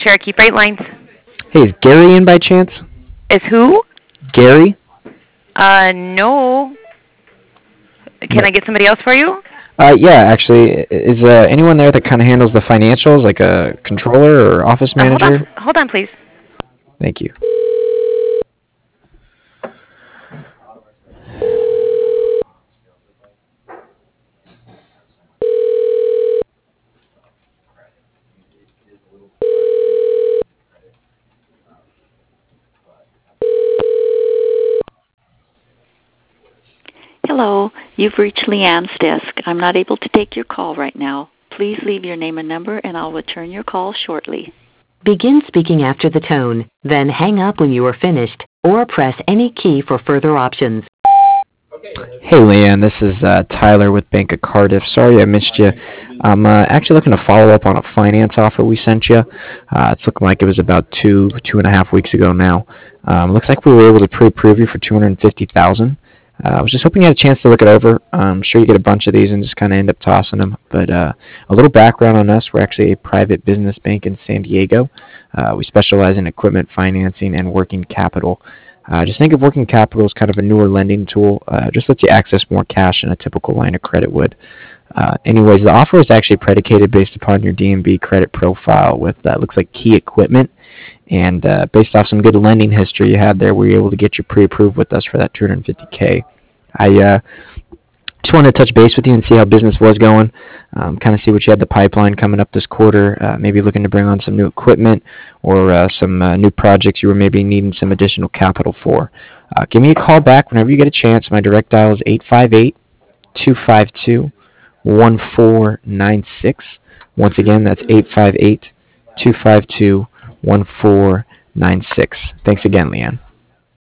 Cherokee Freight Lines. Hey, is Gary in by chance? Is who? Gary? No. Can No. I get somebody else for you? Yeah, actually, is anyone there that kind of handles the financials, like a controller or office manager? Hold on, please. Thank you. Hello, you've reached Leanne's desk. I'm not able to take your call right now. Please leave your name and number, and I'll return your call shortly. Begin speaking after the tone, then hang up when you are finished, or press any key for further options. Hey, Leanne, this is Tyler with Bank of Cardiff. Sorry I missed you. I'm actually looking to follow up on a finance offer we sent you. It's looking like it was about 2.5 weeks ago now. Looks like we were able to pre-approve you for $250,000. I was just hoping you had a chance to look it over. I'm sure you get a bunch of these and just kind of end up tossing them. But a little background on us: we're actually a private business bank in San Diego. We specialize in equipment financing and working capital. Just think of working capital as kind of a newer lending tool. Just lets you access more cash than a typical line of credit would. Anyways, the offer is actually predicated based upon your DNB credit profile with looks like key equipment. And based off some good lending history you had there, we were able to get you pre-approved with us for that $250K. I just wanted to touch base with you and see how business was going, kind of see what you had the pipeline coming up this quarter, maybe looking to bring on some new equipment or some new projects you were maybe needing some additional capital for. Give me a call back whenever you get a chance. My direct dial is 858-252-1496. Once again, that's 858-252-1496. Thanks again, Leanne.